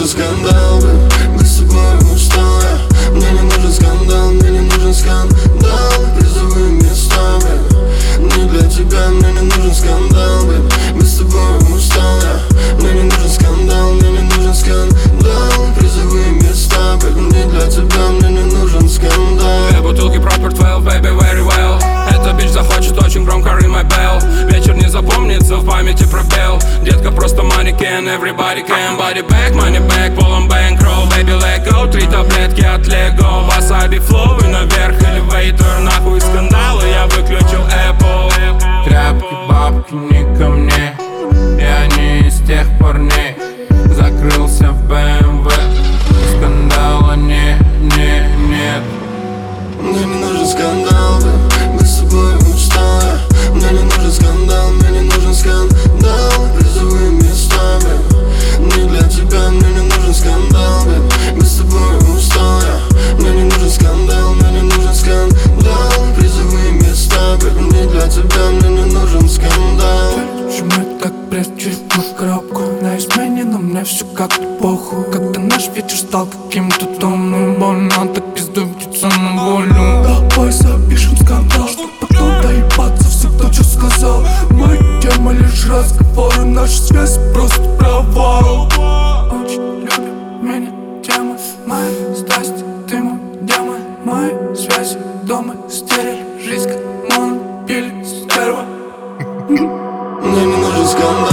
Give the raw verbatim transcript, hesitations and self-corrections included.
скандал, мы с тобой устал я. Мне не нужен скандал, мне не нужен скандал. Призовые места, не для тебя, мне не нужен скандал, мы с тобой устал я. Мне не нужен скандал, мне не нужен скандал. Призовые места, не для тебя, мне не нужен скандал. Две бутылки Proper двенадцать, baby, very well. Эта бич захочет очень громко ring my bell. Вечер не запомнится, в памяти пробел. Детка просто манекен, everybody can. Body back, money back, полон bankroll. Baby, let go, три таблетки от Lego. Wasabi flow и наверх elevator. Нахуй скандалы, я выключил Apple. Тряпки, бабки не ко мне. Я не из тех парней. Закрылся в бэ эм вэ. Скандала не, не, нет. Мне не нужен скандал, мы с тобой устал я. Мне не нужен скандал, мне не нужен скандал. Призовые места, не для тебя, мне не нужен скандал. Мы с тобой устал я. Мне не нужен скандал, мне не нужен скандал. Призовые места, не для тебя, мне не нужен скандал. Сжимает как пресс через коробку. На измене, но мне все как-то похуй. Когда наш вечер стал каким-то томным, больно, так пиздуй птица на волю. Давай запишем скандал, чтоб потом доебаться все, кто что сказал. Моя тема лишь разговоры, наша связь просто провал. Очень любим меня темы, моя страсть, ты мой демон. Мои связи, дома, стерео, жизнь как монопиль, стерва. Мне не нужен скандал.